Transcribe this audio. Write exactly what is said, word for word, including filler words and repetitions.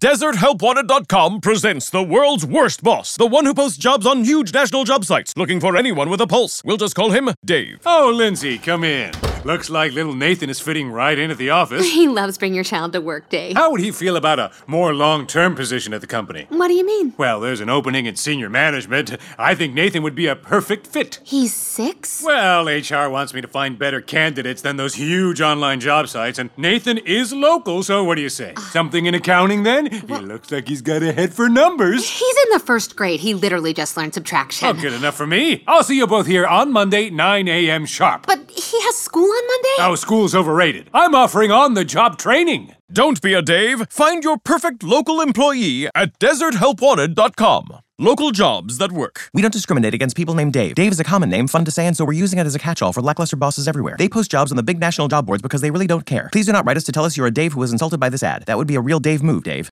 Desert Help Wanted dot com presents the world's worst boss, the one who posts jobs on huge national job sites, looking for anyone with a pulse. We'll just call him Dave. Oh, Lindsay, come in. Looks like little Nathan is fitting right in at the office. He loves bring your child to work day. How would he feel about a more long-term position at the company? What do you mean? Well, there's an opening in senior management. I think Nathan would be a perfect fit. He's six? Well, H R wants me to find better candidates than those huge online job sites, and Nathan is local, so what do you say? Something in accounting, then? He looks like he's got a head for numbers. He's in the first grade. He literally just learned subtraction. Oh, good enough for me. I'll see you both here on Monday, nine a.m. sharp. But he has school on Monday? Oh, school's overrated. I'm offering on-the-job training. Don't be a Dave. Find your perfect local employee at Desert Help Wanted dot com. Local jobs that work. We don't discriminate against people named Dave. Dave is a common name, fun to say, and so we're using it as a catch-all for lackluster bosses everywhere. They post jobs on the big national job boards because they really don't care. Please do not write us to tell us you're a Dave who was insulted by this ad. That would be a real Dave move, Dave.